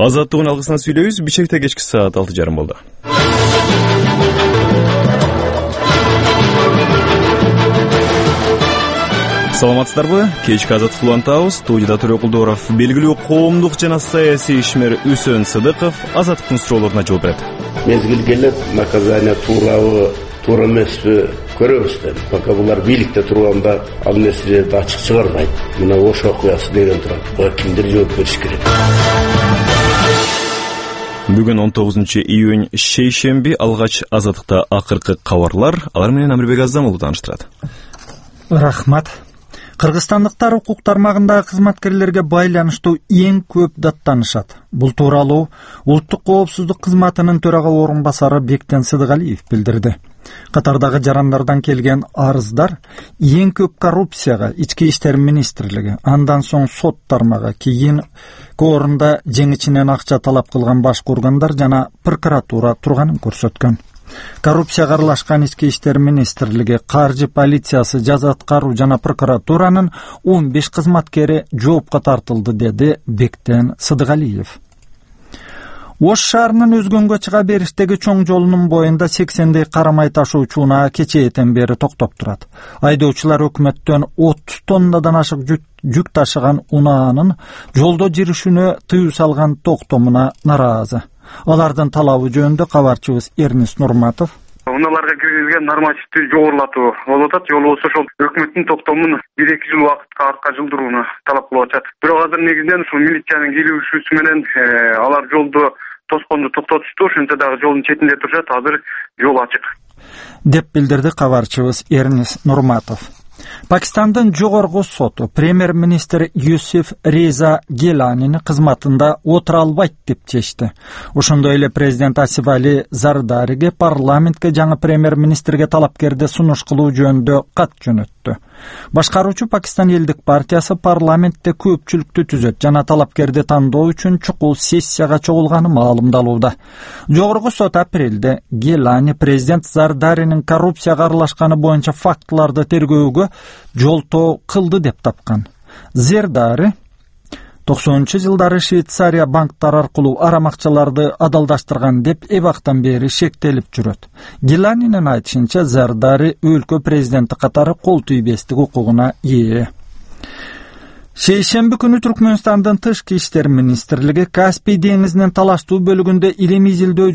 Азаттыгын алгысынан сүйлөйбүз. Бишкекте кечки саат 6:30 болду. Саламатсыздарбы? Кечки Азаттык улантабыз. Студияда Төрөкулдоров, белгилүү коомдук жана саясий ишмер Үсөн Сыдыков Азаттыктын суроолоруна жооп берет. Мезгил келет, наказание туурабы, туура эмеспи көрөбүз да. Пока булар бийликте турганда ал нерселерди ачык чыгарбайт. Мына Ош окуясы деген турат. Буга кимдир жооп бериш керек? Бүгүн 19-июнь шейшемби алгач Азаттыкта акыркы кабарлар. Алар менен Амирбек Аздамов тааныштырат. Рахмат. Кыргызстандыктар укук тармагындагы кызматкерлерге байланыштуу эң көп даттанышат. Бул тууралуу Улуттук коопсуздук кызматынын төрага орун басары Бектен Сыдыгалиев билдирди. Катардагы жарандардан келген арыздар эң көп коррупцияга Ички иштер министрлиги, андан соң сот тармагы, кийин орунда жеңичинен акча талап кылган башкы органдар жана прокуратура турганын көрсөткөн. Коррупцияга аралашкан Ички иштер министрлиги, каржы полициясы, жаза аткаруу жана прокуратуранын 15 кызматкери жоопко тартылды, деди Бектен Сыдыгалиев. Ош шаарынын Өзгөнгө чыга бериштеги чоң жолунун боюнда 80дей карамай ташуучу унаа кечээден бери токтоп турат. Айдоочулар өкмөттөн 30 тоннадан ашык жүк ташыган унаанын жолдо жүрүшүнө тыюу салган токтомуна нараазы. Алардын талабы жөнүндө кабарчыбыз Эрнис Нурматов унааларга киргизген нормативди жогорулатуу болуп атат. Жолу болсо ошол өкмөттүн токтомун 1-2 жыл убакытка артка жылдырууну талап кылып атат. Бирок азыр негизинен ушул милициянын келишүүсү менен алар жолду тосконду токтотушту. Ошентсе дагы жолдун четинде турушат. Азыр жол ачык, деп билдирди кабарчыбыз Эрнис Нурматов. Пакистандын жогорку соту премьер-министр Юсуф Реза Геланини кызматында отура албайт деп чечти. Ошондой эле президент Асиф Али Зардариге парламентке жаңы премьер-министрге талапкерди сунуш кылуу жөнүндө кат жөнөттү. Башкаруучу Пакистан элдик партиясы парламентте көпчүлүктү түзөт жана талапкерди тандоо үчүн чукул сессияга чогулганы маалымдалууда. Жогорку сот апрелде Гелани президент Зардаринин коррупцияга аралашканы боюнча фактыларды тергөөгө жолтоо кылды деп тапкан. Зардари 90-жылдары Швейцария банктар аркылуу арам акчаларды адалдаштырган деп эбактан бери шектелип жүрөт. Геланинин айтышынча, Зардари өлкө президенти катары кол тийбестик укугуна ээ. Шейшемби күнү Түркмөнстандын тышкы иштер министрлиги Каспий деңизинин талаштуу бөлүгүндө илим изилдөө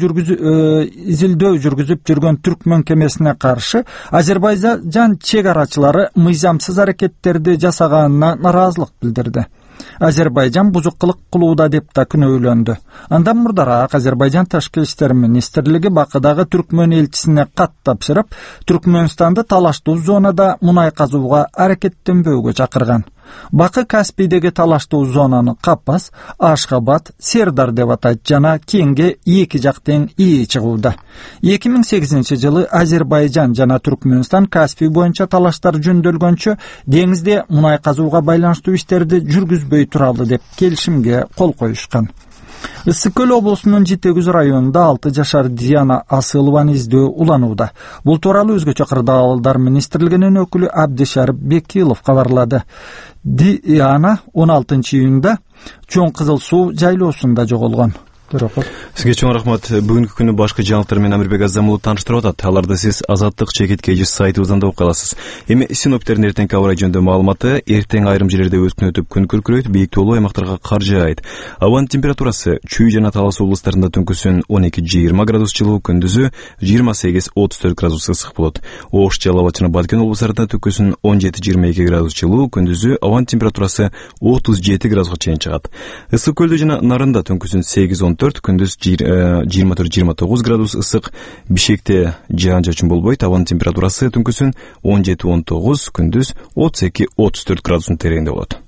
жүргүзүп жүргөн түркмөн кемесине каршы Азербайжан чек арачылары мыйзамсыз аракеттерди жасаганына нараазылык билдирди. Азербайжан бузукулук кылууда деп да күнөөлөндү. Андан мурдараак Азербайжан тышкы иштер министрлиги Бакыдагы түркмөн элчисине кат тапшырып, Түркмөнстанды талаштуу зонада мунай казууга аракеттенбөөгө чакырган. Бакы Каспийдеги талаштуу зонаны Капас, Ашхабад, Сердар деп атайт жана кеңге эки жактан ии чыгууда. 2008-жылы Азербайжан жана Түркмөнстан Каспий боюнча талаштар жөндөлгөнчө деңизде мунай казууга байланыштуу иштерди жүргүзбөй туралы деп келишимге кол коюшкан. Ысык көл облусунун Житегүз районунда 6 жашар Диана Асылованы издөө уланууда. Бул тууралуу Өзгөчө кырдаалдар министрлигинин өкүлү Абдишарып Бекилов кабарлады. Диана 16-июнда Чоң Кызыл суу жайлоосунда жоголгон. Сизге чоң рахмат. Бүгүнкү күнү башкы жаңылыктар менен Амирбек Аздамов тааныштырып атат. Аларды сиз Азаттык чекиткеji сайтыбыздан да окуй аласыз. Эми синоптиктердин эртеңки аба ырайы жөнүндө маалыматы: эртең айрым жерлерде өткүн өтүп күн күркүрөйт, бийик тоолуу аймактарга кар жаайт. Абанын температурасы Чүй жана Талас облустарында түнкүсүн 12-20 градус жылуу, күндүзү 28-34 градус ысык болот. Ош, Жалал жана Баткен облустарында түнкүсүн 17-22 градус жылуу, күндүзү абанын температурасы 37 градуска чейин чыгат. Ысык көлдө жана Нарында түнкүсүн 8-14, күндүз 24-29 градус ысык. Бишкекте жаан чачын болбойт, абанын температурасы түнкүсүн 17-19, күндүз 32-34 градустун тереңинде болот.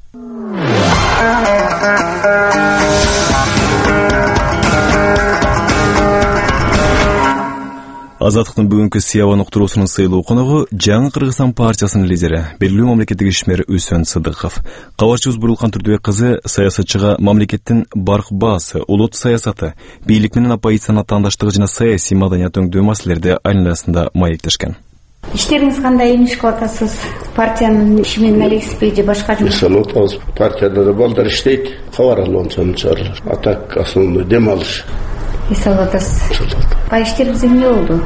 Азаттыктын бүгүнкү Сиябан уктуруусунун сыйлуу коногу Жаңы Кыргызстан партиясынын лидери, белгилүү мамлекеттик ишмер Үсөн Сыдыков. Кабарчыбыз Бурулкан Турдубек кызы саясатчыга мамлекеттин барк баасы, улут саясаты, бийлик менен оппозициянын тандаштыгы жана саясий маданият өңдөө маселелерди айналасында маектешкен. Иштериңиз кандай, эмне иш кылып атасыз? Партиянын иши менен алексизби же башка жумуш? Партияда да балдар иштейт, кабар алуучан чыгарылар. А так основной дем алыш. Эс алып атасыз. Иштериңиз эмне болду?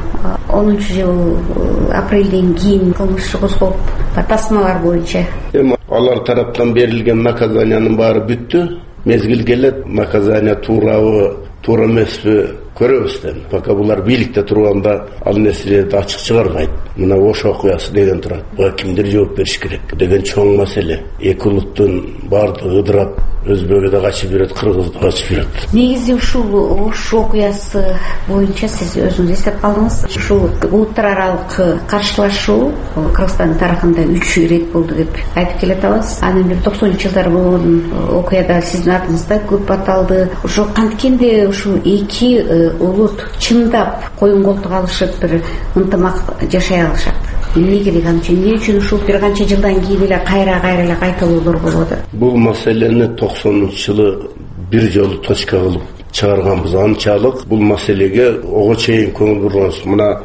10-жыл апрелден кийин кылмыш козголуп, тасмалар боюнча. Алар тараптан берилген наказаниянын баары бүттү. Мезгил келет, наказания туурабы, туура эмеспи көрөбүз да. Пока булар бийликте турганда ал нерселерди ачык чыгарбайт. Мына Ош окуясы деген турат. Буга кимдир жооп бериш керек деген чоң маселе. Эки улуттун баардыгы ыдырап, өзбөгү да качып жүрөт, кыргыз да качып жүрөт. Негизи ушул Ош окуясы боюнча сиз өзүңүз эстеп калдыңыз. Ушул улуттар аралык каршылашуу Кыргызстандын тарыхында 3 ирет болду деп айтып келет абыз. Анан 90-жылдар болгон окуяда сиздин артыңызда көп аталды. Ошо канткенде ушул эки улут чындап коюн колтук алышып бир ынтымак жашай алышат. Эмне керек анча? Эмне үчүн ушул бир канча жылдан кийин эле кайра эле кайталоолор болуп атат? Бул маселени 90-жылы бир жолу точка кылып чыгарганбыз. Анчалык бул маселеге ого чейин көңүл бурганбыз. Мына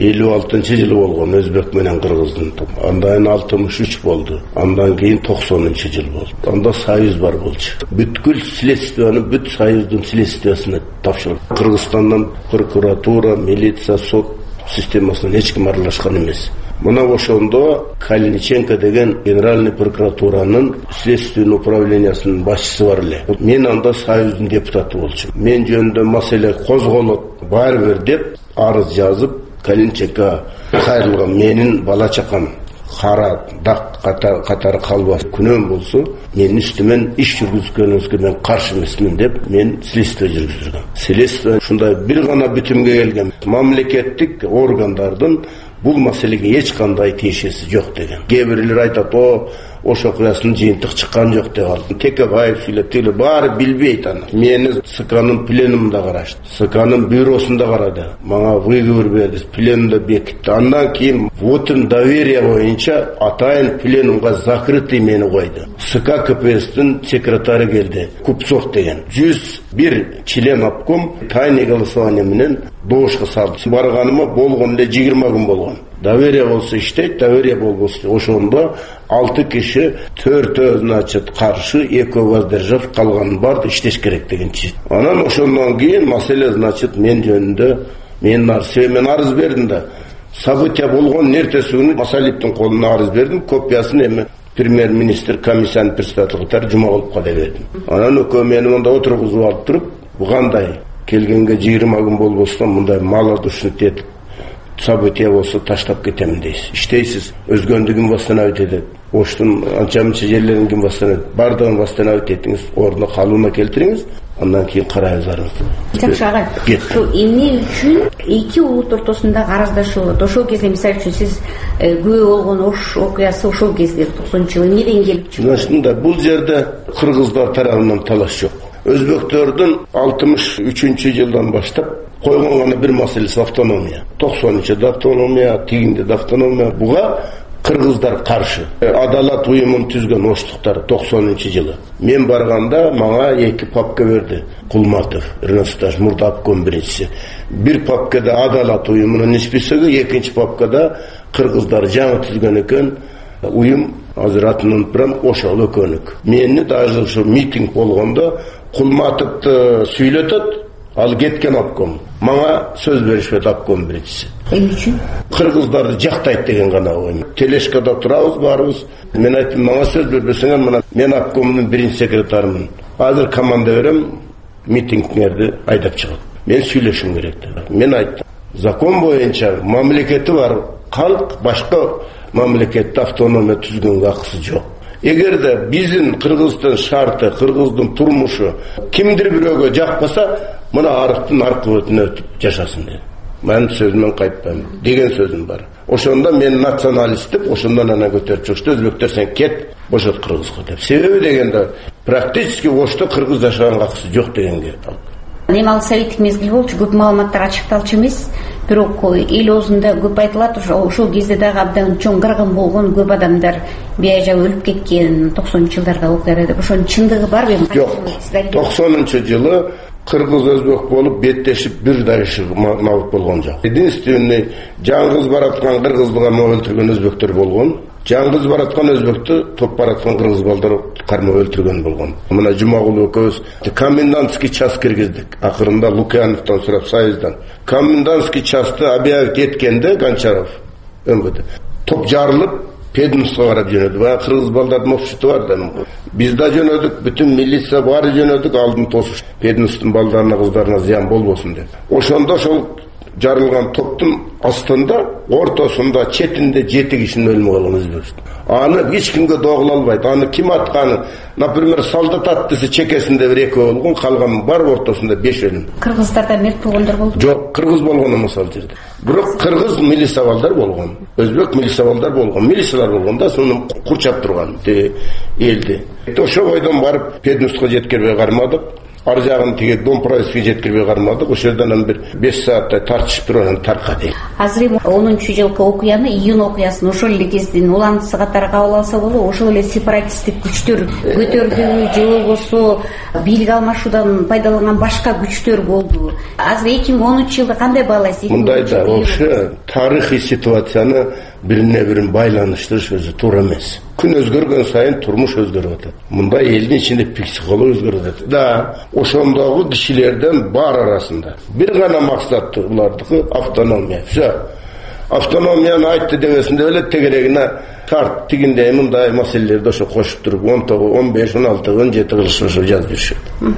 56-жылы болгон өзбек менен кыргыздын. Андан 63 болду. Андан кийин 90-жыл болду. Анда союз бар болчу. Бүткүл следствияны бүт союздун следствиясына тапшырып, Кыргызстандан прокуратура, милиция, сот системасынан эч ким аралашкан эмес. Мына ошондо Калиниченко деген генеральный прокуратуранын следственный управлениясынын башчысы бар эле. Мен анда союздун депутаты болчумун. Мен жөнүндө маселе козголот баары бир деп арыз жазып, Калиниченко кайрылган менин бала чакам кара дак катары калбас күнөөм болсо, менин үстүмөн иш жүргүзгөнүңүзгө мен каршы эмесмин деп мен следствие жүргүздүргөм. Следствие ушундай бир гана бүтүмгө келген. Мамлекеттик органдардын бул маселеге эч кандай тиешеси жок деген. Кээ бирлер айтат, Ош окуясынын жыйынтык чыккан жок деп алды. Текебаев сүйлөп, баары билбейт аны. Мени СКнын пленумунда карашты. СКнын бюросунда карады. Мага выговор берди, пленумда бекитти. Андан кийин вотун доверия боюнча атайын пленумга закрытый мени койду. СК КПСстин секретары келди, Купцов деген. 101 член обком тайный голосование менен добушка салды. Барганыма болгон эле 20 күн болгон. Доверие болсо иштейт, доверие болбосо ошондо 6 киши 4 каршы, 2 воздержав, калганын барды иштеш керек деген чет. Анан ошондон кийин маселе мен жөнүндө мен арыз бердим да. События болгон эртеси күнү Масалиевдин колуна арыз бердим, копиясын эми премьер-министр комиссиянын председателдери Жумаголовго деп бердим. Анан экөө мени монда отургузуп алып туруп, бу кандай келгенге 20 күн болбостон мындай малодушник этип события болсо таштап кетем дейсиз. Иштейсиз, өзгөндүгүн восстановить этет. Оштун анча-мынча жерлерин ким восстановить, бардыгын восстановить этиңиз, ордуна калууна келтириңиз, андан кийин карайбыз арызды. Жакшы агай, ошо эмне үчүн эки улут ортосунда араздашуу болот? Ошол кезде мисалы үчүн сиз күбө болгон Ош окуясы ошол кезде 90-жылы эмнеден келип чыкты? Ушунда бул жерде кыргыздар тарабынан талаш жок. Өзбектөрдүн 63-жылдан баштап койгон гана бир маселеси автономия. 90-жылда автономия, тигинде автономия. Буга кыргыздар каршы. Адалат уюмун түзгөн оштуктар 90-жылы. Мен барганда мага 2 папка берди. Кулматов, Ренасташ, мурда обком биринчиси. Бир папкада Адалат уюмунун списоги, экинчи папкада кыргыздар жаңы түзгөн экен уюм, азыр атын прям ошол экөнүк. Мени даже ошо митинг болгондо Кулматовду сүйлөтөт, ал кеткен обком. Мага сөз беришпейт обком биринчиси. Эмне үчүн? Кыргыздарды жактайт деген гана ой. Телешкада турабыз, барыбыз. Мен айттым, мага сөз бербесеңер, мына мен обкомдун биринчи секретарымын. Азыр команда берем, митингтерди айдап чыгат. Мен сүйлөшүм керек деп. Мен айттым, закон боюнча мамлекети бар калк башка мамлекетте автономия түзгөнгө акысы жок. Эгерде биздин Кыргыздын шарты, Кыргыздын турмушу кимдир бирөөгө жакпаса, мына арыктын аркы өтүнө өтүп жашасын деп. Мен сөзүмөн кайтпайм деген сөзүм бар. Ошондо мен националист деп, ошондон ана көтөрүп чыкты, өзбектер сен кет, бошот Кыргызга деп. Себеби дегенде практически Ошто кыргыз жашаганга акысы жок дегенге. Эми ал советтик мезгил болчу, көп маалыматтар ачыкталчу эмес, бирок эл оозунда көп айтылат, ошол кезде дагы абдан чоң кыргын болгон, көп адамдар бияжа өлүп кеткен 90-жылдарда окуяда деп. Ошонун чындыгы барбы? Жок. 90-жылы кыргыз өзбек болуп беттешип бир дайышы набыт болгон жок. Единственный жаңгыз бараткан кыргызды кармап өлтүргөн өзбектер болгон. Жаңгыз бараткан өзбектү топ бараткан кыргыз балдар кармап өлтүргөн болгон. Мына Жумагул экөөбүз комендантский час киргиздик. Акырында Лукьяновдон сурап Союздан. Комендантский часты объявить эткенде Гончаров МВД топ жарылып Пединскке карап жөнөдү. Баягы кыргыз балдардын опшуту бар да. Биз да жөнөдүк, бүтүн милиция баары жөнөдүк, алдын тосуш. Пединстин балдарына, кыздарына зыян болбосун деп. Ошондо ошол жарылган топтун астында, ортосунда, четинде 7 кишинин өлүмү болгон Өзбекстан. Аны эч кимге догула албайт. Аны ким атканы, например, солдат аттысы чекесинде бир экөө болгон, калган бар ортосунда 5 өлүм. Кыргыздарда мерт болгондор болду? Жок, кыргыз болгон эмес ал жерде. Бирок кыргыз милиция балдар болгон, өзбек милиция балдар болгон, милициялар болгон да, сону курчап турган элди. Ошо бойдон барып Пединскке жеткирбей кармадык. Ар жагын тиги Домправский жеткирбей кармадык. Ошол жерден бир 5 сааттай тартышып туруп анан таркады. Азыр 10-жылкы окуяны, июнь окуясын ошол эле кездин уландысы катары кабыл алса болот. Ошол эле сепаратисттик күчтөр көтөрдү, же болбосо бийлик алмашуудан пайдаланган башка күчтөр болду. Азыр 2013-жылды кандай баалайсыз? Мындай да, вообще тарыхый ситуацияны бирине бирин байланыштырыш өзү туура эмес. Күн өзгөргөн сайын турмуш өзгөрүп атат. Мындай элдин ичинде психология өзгөрүп атат. Да, ошондогу кишилерден бар арасында бир гана максаты булардыкы автономия. Все. Автономияны айтты дебесин деп эле тегерегине тарт тигиндей мындай маселелерди ошо кошуп туруп 19, 15, 16, 17 кылышып ошо жазып жүрүшөт.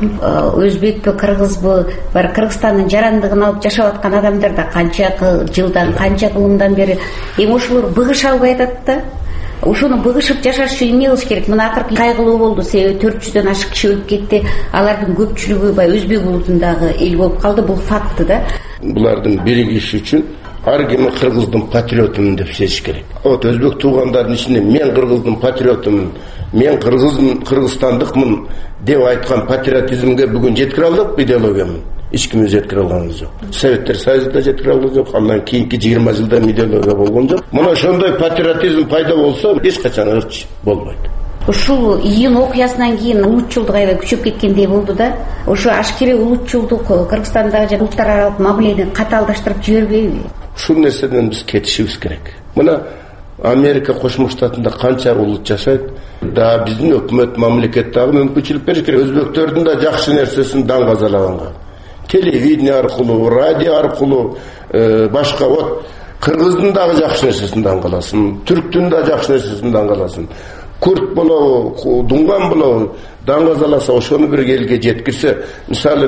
Өзбекпи, кыргызбы, бар Кыргызстандын жарандыгын алып жашап аткан адамдар да канча жылдан, канча кылымдан бери ошолор быгыша албай атат да. Ошону быгышып жашаш үчүн эмне кылыш керек? Мына акыркы кайгылуу болду. Себеби 400дөн ашык киши өлүп кетти. Алардын көпчүлүгү бай өзбек улутундагы эл болуп калды. Бул факты да. Булардын биригиши үчүн ар ким кыргыздын патриотумун деп сезиш керек. Вот өзбек туугандардын ичинде мен кыргыздын патриотумун, мен кыргызстандыкмын деп айткан патриотизмге бүгүн жеткире алдыкпы идеологиямын? Эч ким жеткире алганыбыз жок. Советтер Союзда жеткире алган жок. Андан кийинки 20 жылда идеология болгон жок. Мына ошондой патриотизм пайда болсо, эч качан ырч болбойт. Ушул июнь окуясынан кийин улутчулдук аябай күчөп кеткендей болду да. Ошо ашкере улутчулдук Кыргызстандагы улуттар аралык мамилени катаалдаштырып жибербейби? Ушул нерседен биз кетишибиз керек. Мына Америка Кошмо Штатында канча улут жашайт? Да, биздин өкмөт, мамлекет дагы мүмкүнчүлүк бериш керек. Өзбектөрдүн да жакшы нерсесин даңгазалаганга. Телевидение аркылуу, радио аркылуу, башка вот кыргыздын дагы жакшы нерсесин даңгаласын, түрктүн да жакшы нерсесин даңгаласын. Курт болобу, дунган болобу даңгазаласа, ошону бир элге жеткирсе, мисалы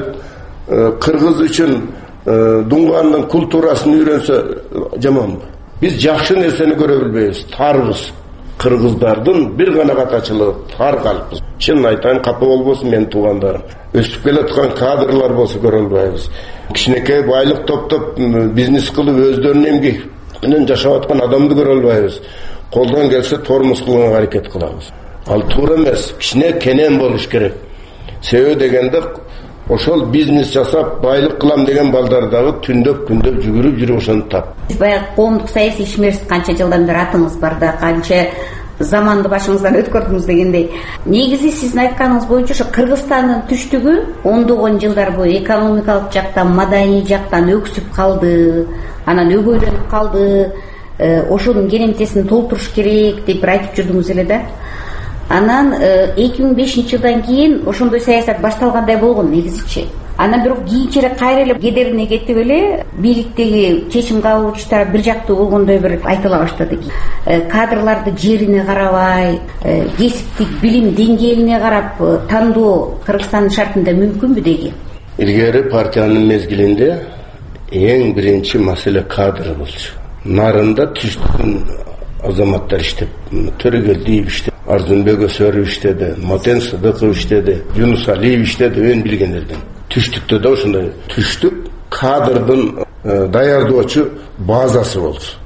кыргыз үчүн дунгандын культурасын үйрөнсө жаманбы? Биз жакшы нерсени көрө билбейбиз, тарбыз. Кыргыздардын бир гана катачылыгы тар калппыз. Чын айтайын, капа болбосун менин туугандарым. Өсүп келаткан кадрлар болсо көрө албайбыз. Кичинекей байлык топтоп бизнес кылып өздөрүнүн эмгеги менен жашап аткан адамды көрө албайбыз. Колдон келсе тормуз кылганга аракет кылабыз. Ал туура эмес. Кичине кенен болуш керек. Себеби дегенде ошол бизнес жасап байлык кылам деген балдар дагы күндөп жүгүрүп ошону тап. Сиз баягы коомдук саясий ишмердик канча жылдан бери атыңыз бар да, канча заманды башыңыздан өткөрдүңүз дегендей. Негизи сиздин айтканыңыз боюнча ошо Кыргызстандын түштүгү ондогон жылдар бою экономикалык жактан, маданий жактан өксүп калды, анан өгөйлөнүп калды. Ошонун керемтесин толтуруш керек деп айтып жүрдүңүз эле да. Анан 2005-жылдан кийин ошондой саясат башталгандай болгон негизичи. Анан бирок кийинчерээк кайра эле кедерине кетип эле бийликтеги чечим кабыл алуучулар бир жактуу болгондой бир айтыла баштады. Кадрларды жерине карабай, кесиптик билим деңгээлине карап тандоо Кыргызстандын шартында мүмкүнбү деги? Илгери партиянын мезгилинде эң биринчи маселе кадр болчу. Нарында түштүкүн азаматтар иштеп, Төрөгелдиев иштеп, Арзынбек Өсөров иштеди, Матен Сыдыков иштеди, Юнус Алиев иштеди, өн билгендерден. Түштүктө да ошондой түштүк кадрдын даярдоочу базасы болчу.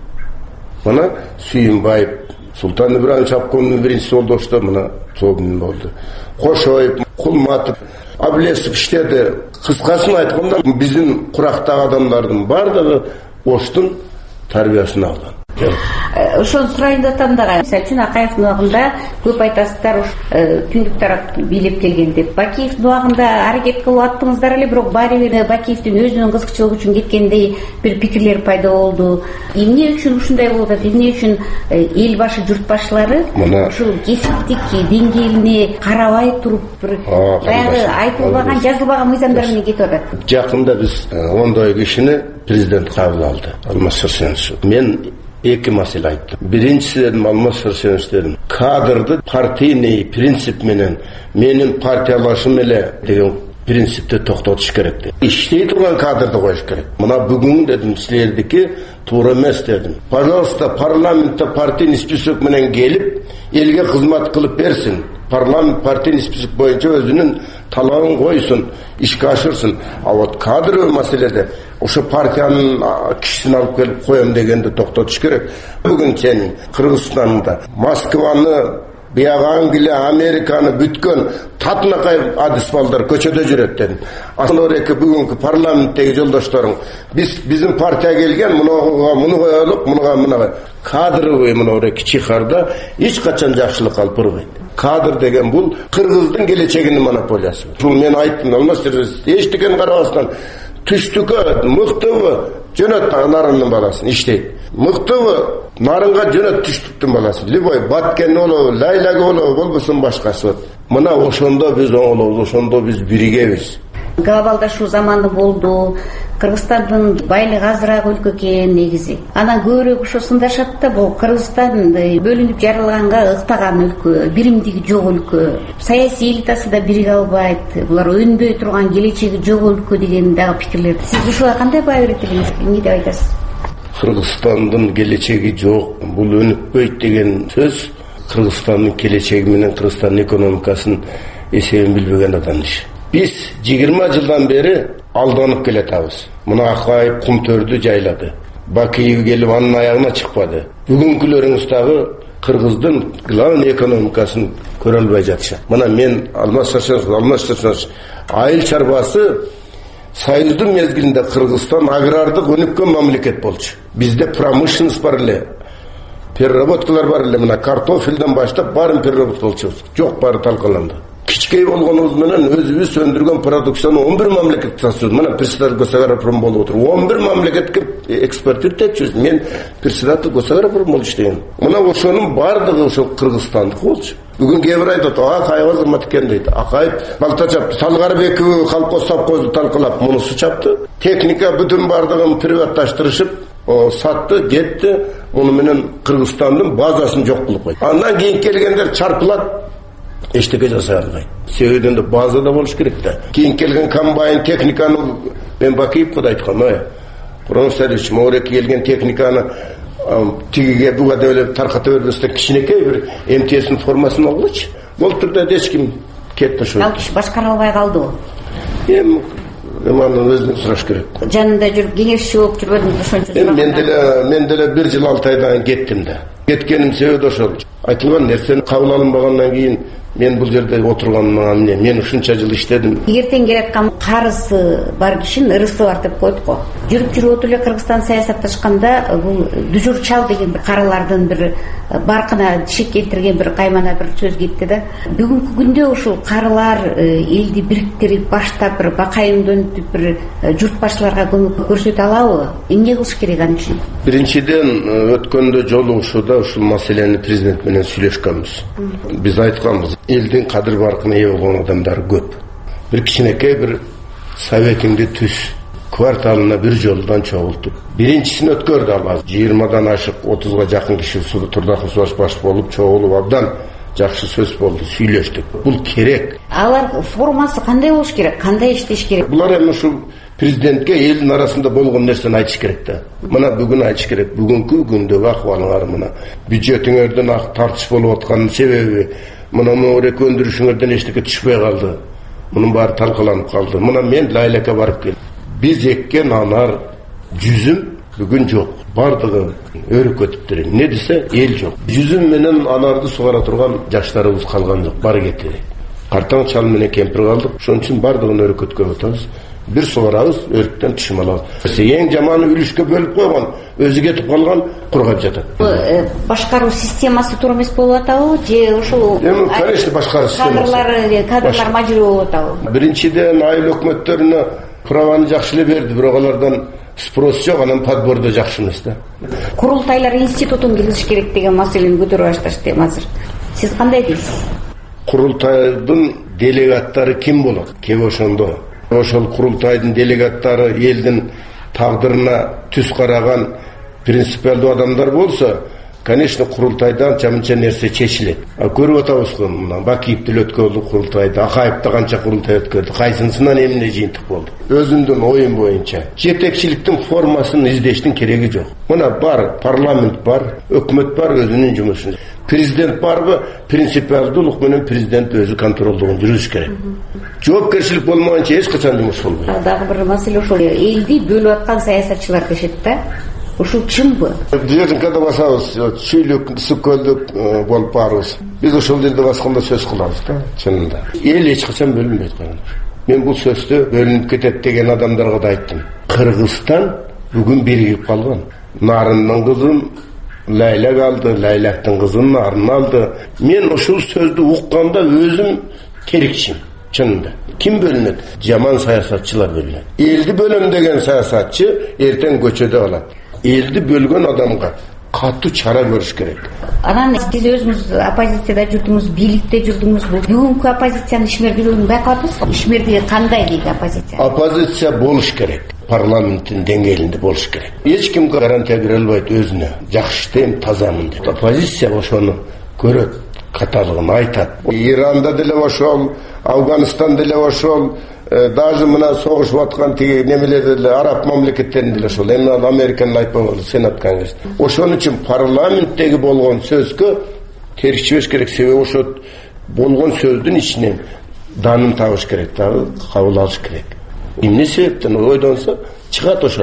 Мына Сүйүнбаев, Султан Ибраим Чапкондун биринчиси болду ошто, мына Тобун болду. Кошоев, Кулматов, Аблесов иштеди. Кыскасын айтканда биздин курактагы адамдардын бардыгы Оштун тарбиясын алган. Ошону сурайын деп атам дагы. Мисалы үчүн Акаевдин убагында көп айтасыздар, түндүк тарап бийлеп келген деп. Бакиевдин убагында аракет кылып аттыңыздар эле, бирок баары бир Бакиевдин өзүнүн кызыкчылыгы үчүн кеткендей бир пикирлер пайда болду. Эмне үчүн ушундай болуп атат? Эмне үчүн эл башы, журт башчылары ушул кесиптик деңгээлине карабай туруп бир баягы айтылбаган, жазылбаган мыйзамдар менен кетип атат? Жакында биз ондой кишини президент кабыл алды, Алмаз Сарсенович. Мен эки маселе айттым. Биринчиси дедим, Алмаз Сарсенович дедим, кадрды партийный принцип менен менин партиялашым эле деген принципти токтотуш керек деп. Иштей турган кадрды коюш керек. Мына бүгүн дедим, силердики туура эмес дедим. Пожалуйста, парламентте партийный список менен келип, элге кызмат кылып берсин. Парламент партийный список боюнча өзүнүн талабын койсун, ишке ашырсын. А вот кадровый маселеде ошо партиянын кишисин алып келип коем дегенди токтотуш керек. Бүгүн сен Кыргызстанда Москваны, бияга Англия, Американы бүткөн татынакай адис балдар көчөдө жүрөт дедим. Анореке бүгүнкү парламенттеги жолдошторум, биздин партия келген, муну коелук, муга кадровый мынореке чыгарда эч качан жакшылык алып барбайт. Кадр деген бул Кыргыздын келечегинин монополиясы. Бул мен айттым, Алмаз Сарсенович, эчтекени карабастан түштүккө мыктыбы жөнөт нарындын баласын иштейт. Мыктыбы нарынга жөнөт түштүктүн баласын. Любой Баткен болобу, Лайлага болобу, болбосун башкасы. Мына ошондо биз оңолобуз, ошондо биз биригебиз. Глобалдашуу заманы болду. Кыргызстандын байлыгы азыраак өлкө экен негизи. Анан көбүрөөк ошо сындашат да, бул Кыргызстан бөлүнүп жарылганга ыктаган өлкө, биримдиги жок өлкө. Саясий элитасы да бириге албайт. Булар өнбөй турган келечеги жок өлкө деген дагы пикирлер. Сиз ушуга кандай баа берет элеңиз? Эмне деп айтасыз? Кыргызстандын келечеги жок, бул өнүкпөйт деген сөз Кыргызстандын келечеги менен Кыргызстандын экономикасын эсебин билбеген адам иш. Биз 20 жылдан бери алданып келатабыз. Мына Акаев Кумтөрдү жайлады. Бакиев келип анын аягына чыкпады. Бүгүнкүлөрүңүз дагы Кыргыздын главный экономикасын көрө албай жатышат. Мына мен Алмаз Сарсенович, айыл чарбасы Союздун мезгилинде Кыргызстан агрардык өнүккөн мамлекет болчу. Бизде промышленность бар эле, переработкалар бар эле, мына картофелден баштап баарын переработка болчубуз. Жок, баары талкаланды. Кичкей болгонубуз менен өзүбүз өндүргөн продукцияны 11 мамлекетке сатабыз. Мына председатель Госагропром болуп отур. 11 мамлекетке экспорт этепчүбүз. Мен председатель Госагропром болуп иштеген. Мына ошонун баардыгы ошол Кыргызстандык болчу. Бүгүн кээ бир айтат, Акаев азамат экен дейт. Акаев балта чапты. Талгарбеков колхоз совхозду талкалап мунусу чапты. Техника бүтүн баардыгын приватташтырышып сатты, жетти. Муну менен Кыргызстандын базасын жок кылып койду. Андан кийин келгендер чарпылат. Эчтеке жасай албайт. Себебинде базада болуш керек да. Кийин келген комбайн техниканы мен Бакиевке да айткам, Курман Сарич, моореке келген техниканы тигиге буга деп тарката бербестен кичинекей бир МТС'нин формасын алгычы. Болуптур да эч ким кетти ошо. Ал киши башкара албай калдыбы? Анын өзүнөн сураш керек. Жанында жүрүп кеңешчи болуп жүрбөдүңүз ошончо? Мен деле 1 жыл 6 айдан кеттим да. Кеткеним себеби ошол. Айтылган нерсени кабыл алынбагандан кийин мен бул жерде отурганымга эмне? Мен ушунча жыл иштедим. Эртең келаткан карызы бар кишинин ырысы бар деп койдук го. Жүрүп эле Кыргызстан саясатташканда бул дүжүрчал деген бир каралардын бир баркына шек келтирген бир каймана бир сөз кетти да. Бүгүнкү күндө ушул каралар элди бириктирип баштап бир бакайымдантып бир журт башчыларга көмөк көрсөтө алабы? Эмне кылыш керек аны үчүн? Биринчиден өткөндө жолугушууда ушул маселени президент менен сүйлөшкөнбүз. Биз айтканбыз, элдин кадыр баркына ээ болгон адамдар көп. Бир кичинекей бир советиңди түз, кварталына бир жолдан чогултуп. Биринчисин өткөрдү ал. 20дан ашык 30га жакын киши Турдаков Субаш баш болуп чогулуп абдан жакшы сөз болду, сүйлөштүк. Бул керек. Алар формасы кандай болуш керек? Кандай иштеш керек? Булар эми ушул президентке элдин арасында болгон нерсени айтыш керек да. Мына бүгүн айтыш керек. Бүгүнкү күндөгү акыбалыңар мына. Бюджетиңерден тартыш болуп аткан себеби мына моореке өндүрүшүңөрдөн эчтеке түшпөй калды. Мунун баары талкаланып калды. Мына мен Лайлекке барып келдим. Биз эккен анар жүзүм бүгүн жок. Бардыгы өрүк өтүптүр. Не десе эл жок. Жүзүм менен анарды сугара турган жаштарыбыз калган жок. Бар кетти. Картаң чал менен кемпир калдык. Ошон үчүн бардыгын өрүк өткөрүп атабыз. бир сугарабыз, өрттөн түшүм алабыз. Эң жаманы үлүшкө бөлүп койгон, өзү кетип калган кургап жатат. Башкаруу системасы туура эмес болуп атабы же ошол конечно башкаруу системасы кадрлар мажбур болуп атабы? Биринчиден айыл өкмөттөрүнө праваны жакшы эле берди, бирок алардан спрос жок, анан подбор да жакшы эмес да. Курултайлар институтун киргизиш керек деген маселени көтөрүп башташты азыр. Сиз кандай дейсиз? Курултайдын делегаттары ким болот? Кеп ошондо. Ошол курултайдын делегаттары элдин тагдырына түз караган принципиалдуу адамдар болсо, конечно, курултайда анча-мынча нерсе чечилет. Көрүп атабыз го, мына Бакиев деле өткөрдү курултайда, Акаев да канча курултай өткөрдү. Кайсынысынан эмне жыйынтык болду? Өзүмдүн оюм боюнча жетекчиликтин формасын издештин кереги жок. Мына бар, парламент бар, өкмөт бар, өзүнүн жумушун. Президент барбы? Принципиалдуулук менен президент өзү контролдогун жүрүш керек. Жоопкерчилик болмаганча эч качан жумуш болбойт. Дагы бир маселе ошол элди бөлүп аткан саясатчылар дешет да. Ушул чынбы? Жеринкада басабыз, чүйлүк, сүкөлдүк болуп барыбыз. Биз ошол жерде басканда сөз кылабыз да, чынында. Эл эч качан бөлүнбөйт. Мен бул сөздү бөлүнүп кетет деген адамдарга да айттым. Кыргызстан бүгүн биригип калган. Нарындын кызын Лайлак алды, Лайлактын кызын Нарын алды. Мен ушул сөздү укканда өзүм терикчим. Чынында. Ким бөлүнөт? Жаман саясатчылар бөлүнөт. Элди бөлөм деген саясатчы эртең көчөдө калат. Элди бөлгөн адамга катуу чара көрүш керек. Анан сиз өзүңүз оппозицияда жүрдүңүз, бийликте жүрдүңүз. Бүгүнкү оппозициянын ишмердүүлүгүн байкадыңызбы? Ишмердүүлүгү кандай дейт оппозиция? Оппозиция болуш керек. Парламенттин деңгээлинде болуш керек. Эч ким гарантия бере албайт өзүнө. Жакшы иштейм, тазамын деп. Оппозиция ошону көрөт, каталыгын айтат. Иранда деле ошол, Афганистанда деле ошол, даже мына согушуп аткан тиги немелерде деле араб мамлекеттеринде деле ошол. Эми Американын айтпаган Сенат Конгресс. Ошон үчүн парламенттеги болгон сөзгө теришпеш керек. Себеби ошо болгон сөздүн ичинен данын табыш керек, дагы кабыл алыш керек. Эмне себептен ойдонсо чыгат ошол.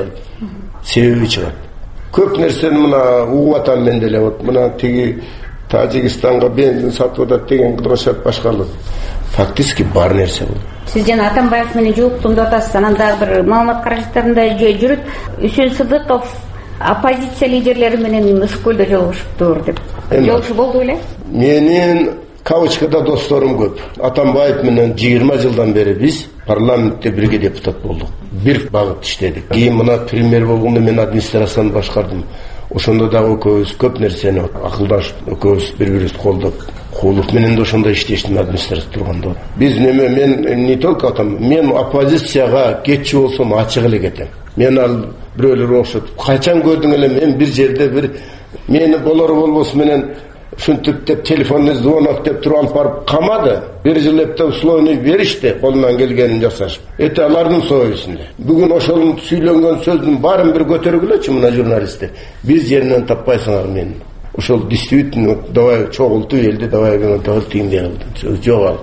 Себеби чыгат. Көп нерсени мына угуп атам мен деле. Вот мына тиги Тажикстанга бензин сатып атат деген кылышат башкалык. Фактически бар нерсе бул. Сиз жана Атамбаев менен жолуктум деп атасыз. Анан дагы бир маалымат каражаттарында жүрөт. Үсөн Сыдыков оппозиция лидерлери менен Ысык-Көлдө жолугуштур деп. Жолугуш болду беле? Менин кавычкада досторум көп. Атамбаев менен 20 жылдан бери биз парламентте бирге депутат болдук. Бир багыт иштедик. Кийин мына премьер болгондо мен администрацияны башкардым. Ошондо дагы экөөбүз көп нерсени акылдашып, экөөбүз бири-бирибизди колдоп, Кулов менен да ошондой иштештим администрация турганда. Биз мен не только мен оппозицияга кетчү болсом ачык эле кетем. Мен ал бирөөлөр окшоп, качан көрдүң эле мен бир жерде бир мени болор болбос менен ушинтип деп телефонный звонок деп туруп алып барып камады. Бир жыл эптеп условный беришти, колунан келгенин жасашып. Алардын совесинде. Бүгүн ошонун сүйлөнгөн сөздүн баарын бир көтөргүлөчү мына журналисттер. Биз жеринен таппайсыңар мени. Ошол действительно давай чогултуп элди, давай тигиндей кылды. Жок ал.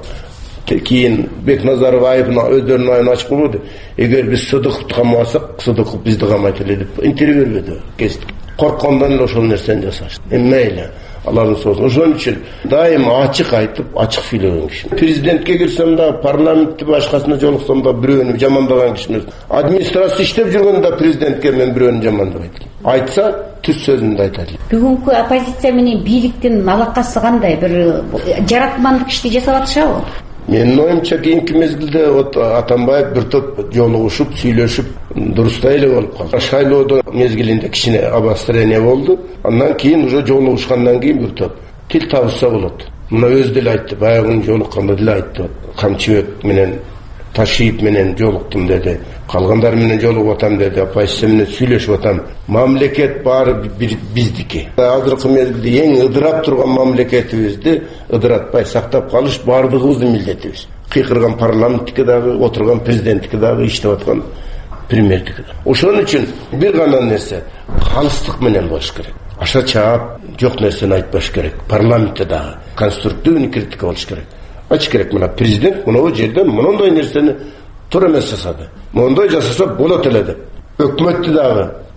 Кийин Бекназаров айыбын өздөрүнүн айыбын ачып койду. Эгер биз Сыдыковду камасак, Сыдыков бизди камайт эле деп интервью берди. Кестик. Корккондон эле ошол нерсени жасашты. Мейли. Алардын соосун. Ошон үчүн дайым ачык айтып, ачык сүйлөгөн киши. Президентке кирсем да, парламентте башкасына жолуксам да бирөөнү жамандаган киши эмес. Администрация иштеп жүргөндө президентке мен бирөөнү жамандабайт. Айтса, түз сөзүндө айтат. Бүгүнкү оппозиция менен бийликтин алакасы кандай? Бир жаратмандык ишти жасап атышабы? Менин оюмча кийинки мезгилде вот Атамбаев бир топ жолугушуп, сүйлөшүп, дурустай эле болуп калды. Шайлоодо мезгилинде кичине обострение болду. Андан кийин уже жолугушкандан кийин бир топ тил табышса болот. Мына өзү деле айтты, баягы жолукканда деле айтты. Камчыбек менен Ташиев менен жолуктум деди. Калгандар менен жолугуп атам деди. Оппозиция менен сүйлөшүп атам. Мамлекет баары биздики. Азыркы мезгилде эң ыдырап турган мамлекетибизди ыдыратпай сактап калыш баардыгыбыздын милдетибиз. Кыйкырган парламенттики дагы, отурган президенттики дагы, иштеп аткан премьердики дагы. Ошон үчүн бир гана нерсе калыстык менен болуш керек. Аша чаап, жок нерсени айтпаш керек. Парламентте дагы конструктивный критика болуш керек. Ачык керек, мына президент мына жерден мондой нерсени туура эмес жасады. Мондой жасаса болот эле деп. Өкмөттү дагы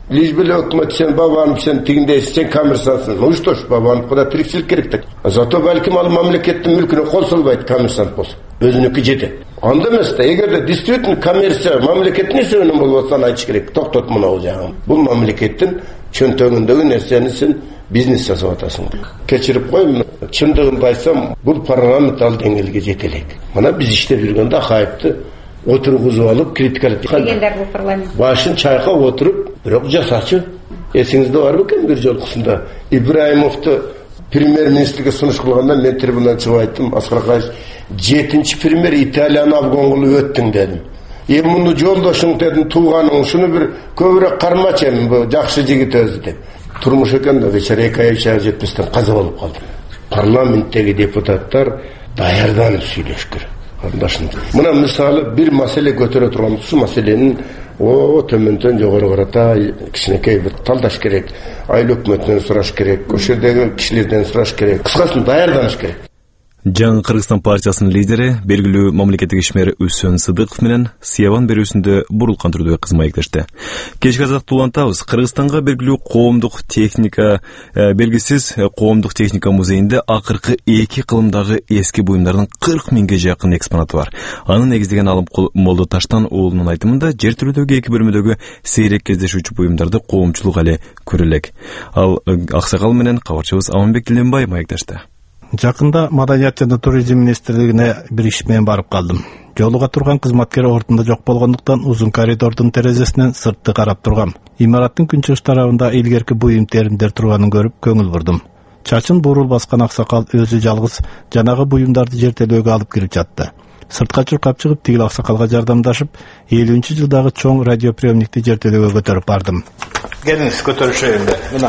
лишь бы өкмөт сен бабанып сен тигиндейсиң, сен коммерсантсың. Уштош бабанып куда тирикчилик керек. Зато балким ал мамлекеттин мүлкүнө кол салбайт коммерсант болсо. Өзүнүкү жетет. Анда эмес да, эгерде действительно коммерция мамлекеттин ишинен болсо айтыш керек. Токтот мынау жагын. Бул мамлекеттин чөнтөгүндөгү нерсени сен бизнес жасап атасың. Кечирип кой, чындыгын айтсам, бул парламент ал деңгээлге жете элек. Мына биз иштеп жүргөндө Акаевди отургузуп алып критикалап келгендер бул парламент. Башын чайкап отуруп, бирок жасачы. Эсиңизде бар бекен бир жолкусунда Ибраимовду премьер-министрге сунуш кылганда мен трибунадан чыгып айттым, Аскар Акаевич, 7-чи премьер Италияны Афганга өттүң дедим. Муну жолдошуң дедим, тууганың, шуну бир көбүрөөк кармачы, бул жакшы жигит өзү деп. Турмуш экен да вечер 2 ай жетпестен каза болуп калды. Парламенттеги депутаттар даярданып сүйлөш керек. Кардашым. Мына мисалы бир маселе көтөрө турган, ушул маселенин төмөндөн жогору карата кичинекей бир талдаш керек. Айыл өкмөтүнөн сураш керек, ошол жердеги кишилерден сураш керек. Кыскасы даярданыш керек. Жаңы Кыргызстан партиясынын лидери, белгилүү мамлекеттик ишмер Үсөн Сыдыков менен Сиябан берүүсүндө бурулкан түрдө кызмайкешти. Кечки азаттуу улантабыз. Кыргызстанга белгилүү коомдук техника, белгисиз коомдук техника музейинде акыркы 2 кылымдагы эски буюмдардын 40 миңге жакын экспонаты бар. Аны негиздеген Алым Молдо Таштан уулунун айтымында жер тилүүдөгү 2 бөлмөдөгү сейрек кездешүүчү буюмдарды коомчулук эле көрө элек. Ал аксакал менен кабарчыбыз Аманбек Тилембай маектешти. Жакында Маданият жана туризм министрлигине бир иш менен барып калдым. Жолуга турган кызматкер ордунда жок болгондуктан узун коридордун терезесинен сыртты карап тургам. Имараттын күнчүгүш тарабында илгерки буюм теримдер турганын көрүп көңүл бурдум. Чачын бурул баскан аксакал өзү жалгыз жанагы буюмдарды жертелөөгө алып кирип жатты. Сыртка чуркап чыгып, тигил аксакалга жардамдашып, 50-жылдагы чоң радиоприемникти жертелөөгө көтөрүп бардым. Келиңиз, көтөрүшөйүн. Мына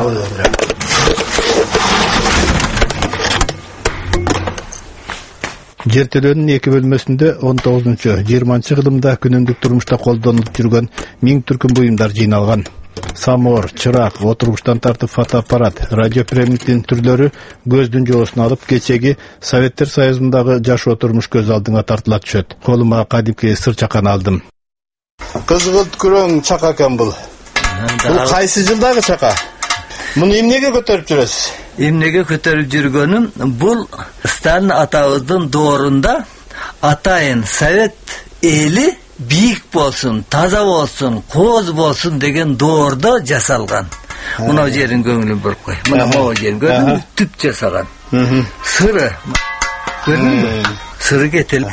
жертелөөнүн 2 бөлмөсүндө 19-20 кылымда күнүмдүк турмушта колдонулуп жүргөн 1000 түркүм буюмдар жыйналган. Самор, чырак, отургучтан тартып фотоаппарат, радиоприемниктин түрлөрү көздүн жоосун алып, кечеги Советтер Союзундагы жашоо турмуш көз алдыңа тартыла түшөт. Колума кадимки сыр чакан алдым. Кызгылт күрөң чака экен бул. Бул кайсы жылдагы чака? Муну эмнеге көтөрүп жүрөсүз? Эмнеге көтөрүп жүргөнүм, бул Сталин атабыздын доорунда атайын Совет эли бийик болсун, таза болсун, кооз болсун деген доордо жасалган. Мына жерин көңүлүн буруп кой. Мына могу жерин көрдүңүз, түп жасаган. Сыры. Көрдүңүзбү? Сыры кетилип.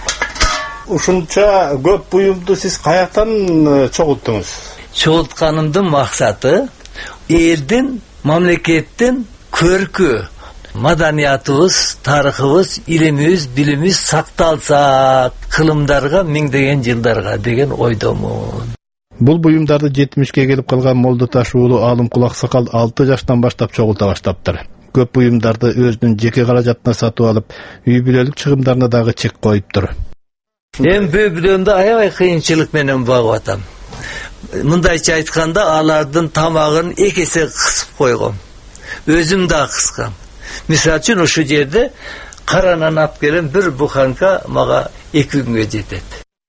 Ушунча көп буюмду сиз каяктан чогулттуңуз? Чогултканымдын максаты элдин, мамлекеттин көркү, маданиятыбыз, тарыхыбыз, илимибиз, билимибиз сакталса, кылымдарга миңдеген жылдарга деген ойдомун. Бул буюмдарды 70ке келип калган Молдо Таш уулу Алым Аксакал 6 жаштан баштап чогулта баштаптыр. Көп буюмдарды өзүнүн жеке каражатына сатып алып, үй бүлөлүк чыгымдарына дагы чек коюптур. Мен бөлөмдө аябай кыйынчылык менен багып атам. Мындайча айтканда, алардын тамагын 2 эсе кысып койгом. Өзүм да кыскам. Мисалы үчүн ошол жерде каранан алып келем, бир буханка мага 2 күнгө жетет.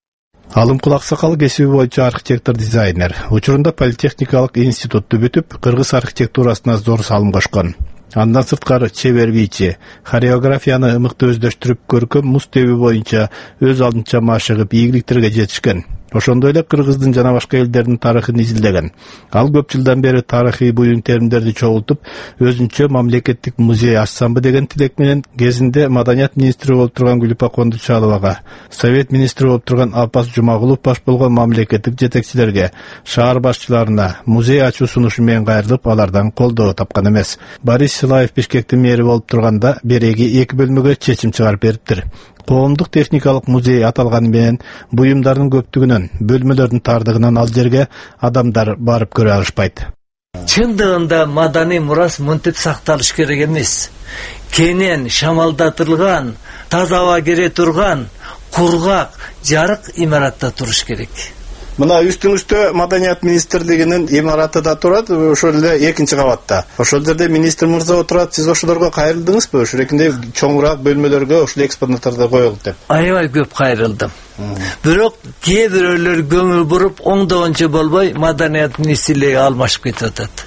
Алым Аксакал кесиби боюнча архитектор дизайнер. Учурунда политехникалык институтту бүтүп, кыргыз архитектурасына зор салым кошкон. Андан сырткары чебер бийчи, хореографияны ымыкты өздөштүрүп, көркөм муз тебүү боюнча өз алдынча машыгып, ийгиликтерге жетишкен. Ошондой эле кыргыздын жана башка элдердин тарыхын изилдеген. Ал көп жылдан бери тарыхый буюм теримдерди чогултуп, өзүнчө мамлекеттик музей ачсамбы деген тилек менен кезинде Маданият министри болуп турган Гүлүпа Кондучаловага, Совет министри болуп турган Алпас Жумагулов баш болгон мамлекеттик жетекчилерге, шаар башчыларына музей ачуу сунушу менен кайрылып, алардан колдоо тапкан эмес. Борис Силаев Бишкектин мэри болуп турганда береги 2 бөлмөгө чечим чыгарып бериптир. Коомдук техникалык музей аталганы менен буюмдардын көптүгүнөн, бөлмөлөрдүн тардыгынан ал жерге адамдар барып көрө алышпайт. Чындыгында маданий мурас мынтип сакталыш керек эмес. Кенен шамалдатылган, таза аба кере турган, кургак, жарык имаратта туруш керек. Мына үстүңүздө Маданият министрлигинин имараты да турат, ошол эле 2-чи кабатта. Ошол жерде министр мырза отурат, сиз ошолорго кайрылдыңызбы? Ошол экинде чоңураак бөлмөлөргө ошол экспонаттарды коелут деп. Аябай көп кайрылдым. Бирок кээ бирөөлөр көңүл буруп оңдогончо болбой маданияттын исилеги алмашып кетип атат.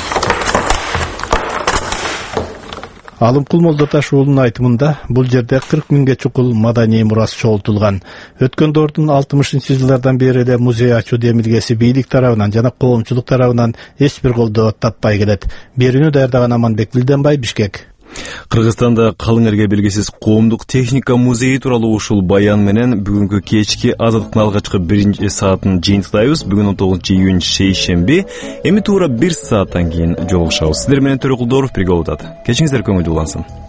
Алымкул Молдоташ уулунун айтымында бул жерде 40 миңге чукул маданий мурас чогултулган. Өткөн доордун 60-жылдардан бери эле музей ачуу демилгеси бийлик тарабынан жана коомчулук тарабынан эч бир колдоо таппай келет. Берүүнү даярдаган Аманбек Билденбай, Бишкек. Кыргызстанда калың элге белгисиз коомдук техника музейи тууралуу ушул баян менен бүгүнкү кечки азаттыктын алгачкы 1 саатын жыйынтыктайбыз. Бүгүн 19 июнь шейшемби. Эми туура 1 сааттан кийин жолугушабыз. Сиздер менен Төрөкулдоров бирге болот. Кечиңиздер көңүлдүү улансын.